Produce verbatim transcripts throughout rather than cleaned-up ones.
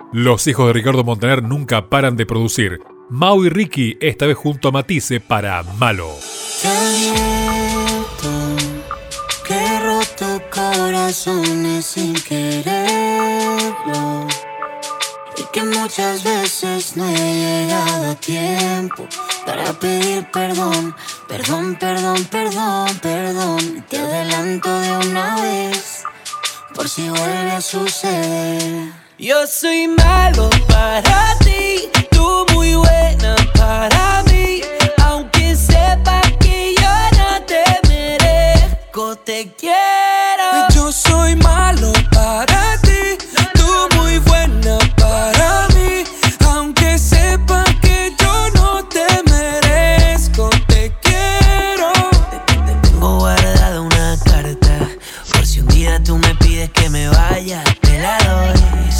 Los hijos de Ricardo Montaner nunca paran de producir. Mau y Ricky, esta vez junto a Matisse para Malo. Te advierto que he roto corazones sin quererlo y que muchas veces no he llegado a tiempo para pedir perdón, perdón, perdón, perdón, perdón. Te adelanto de una vez por si vuelve a suceder. Yo soy malo para ti, tú muy buena para mí. Aunque sepas que yo no te merezco, te quiero. Yo soy malo para ti, tú muy buena para mí. Aunque sepas que yo no te merezco, te quiero. Te, te tengo guardada una carta, por si un día tú me pides que me vaya, te la doy.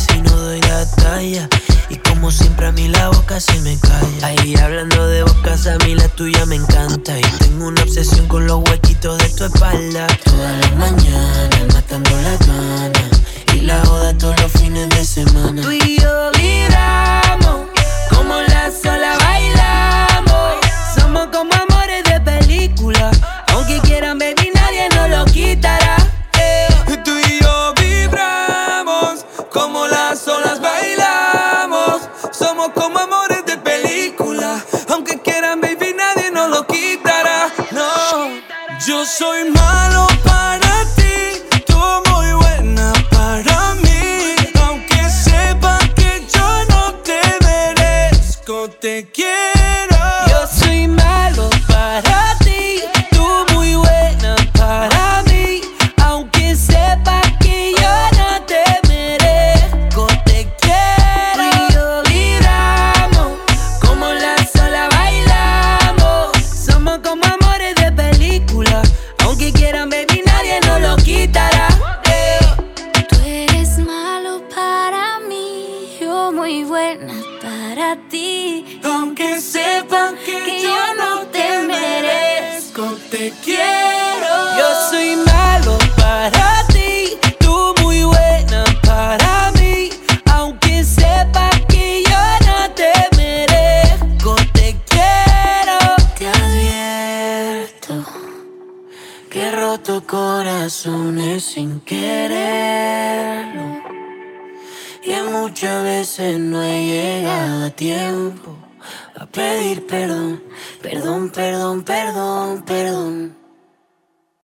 Y como siempre a mí la boca se me calla. Ahí hablando de bocas, a mí la tuya me encanta. Y tengo una obsesión con los huequitos de tu espalda. Todas las mañanas matando las ganas y la joda todos los fines de semana. Tú y yo vibramos como las olas bailamos. Somos como amores de película. Aunque quieran baby nadie nos lo quitará. eh. Tú y yo vibramos como las olas bailamos. Somos como amores de película. Aunque quieran, baby, nadie nos lo quitará. No, yo soy malo para ti, tú muy buena para mí. Aunque sepas que yo no te merezco, te quiero. Yo soy malo para ti, tú muy buena para mí. Aunque sepas que yo no te merezco, te quiero. Tú y yo vibramos como las olas bailamos. Somos como amores de película. Aunque quieran baby nadie nos lo quitará. eh. Tú eres malo para mí, yo muy buena para ti. Aunque sepan que, Que yo no te merezco, te quiero. Yo soy malo para ti, tú muy buena para mí. Aunque sepas que yo no te merezco, te quiero. Te advierto que he roto corazones sin quererlo y que muchas veces no he llegado a tiempo a pedir perdón, perdón, perdón, perdón, perdón.